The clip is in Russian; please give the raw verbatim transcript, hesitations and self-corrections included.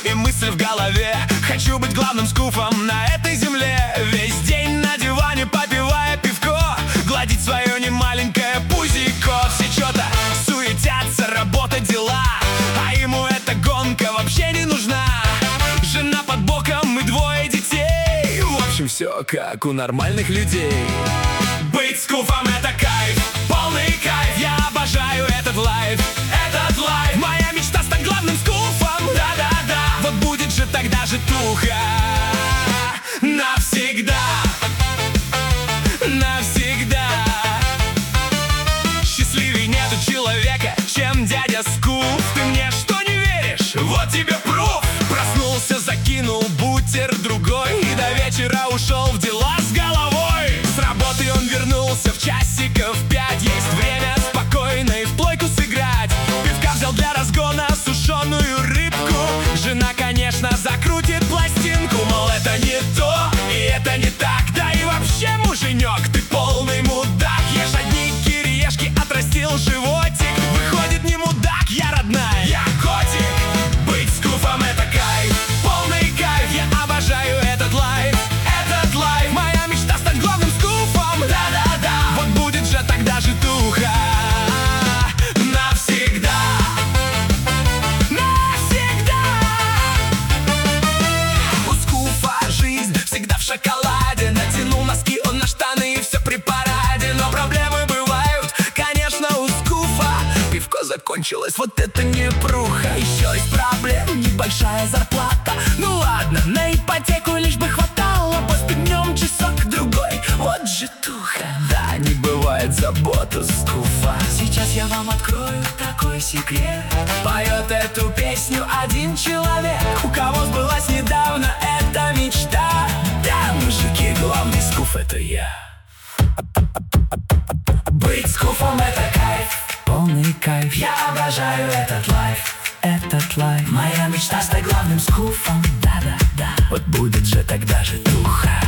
и мысль в голове: хочу быть главным скуфом на этой земле. Весь день на диване, попивая пивко, гладить свое немаленькое пузико. Все что-то суетятся, работа, дела, а ему эта гонка вообще не нужна. Жена под боком и двое детей. В общем, все как у нормальных людей. Быть скуфом — это кайф, полный кайф. Я обожаю этот лайф, этот лайф. Моя мечта — стать главным скуфом. Да-да-да, вот будет же тогда житуха навсегда, навсегда. Счастливей нету человека, чем дядя Скуф. Ты мне что, не веришь? Вот тебе пруф. Проснулся, закинул бутер другой и до вечера ушел в дела с головой. С работы он вернулся в часиков пять. Есть время спокойно и в плойку сыграть. Пивка взял для разгона сушеную рыбку. Жена, конечно, закрутит пластинку, мол, это не то и это не так. Да и вообще, муженек, ты полный мудак. Ешь одни кириешки, отрастил животик. Выходит, не мудак, я родная, я котик. Быть скуфом — это кайф, полный кайф. Я обожаю этот лайф, этот лайф. Моя мечта — стать главным скуфом. Да-да-да, вот будет же тогда житуха навсегда, навсегда. У скуфа жизнь всегда в шоколаде. Натянул носки он на штаны и все при параде. Но проблемы бывают, конечно, у скуфа. Пивко закончилось, вот это не пруха. Еще из проблем небольшая зарплата. Ну ладно, на ипотеку лишь бы хватало. Поспит днем часок-другой, вот житуха. Да, не бывает забот у скуфа. Сейчас я вам открою такой секрет. Поет эту песню один человек, у кого сбылась недавно эта мечта. Да, мужики, главный скуф — это я. Быть скуфом — это кайф, полный кайф. Я обожаю этот лайф, этот лайф. Моя мечта — стать главным скуфом. Да-да-да, вот будет же тогда житуха.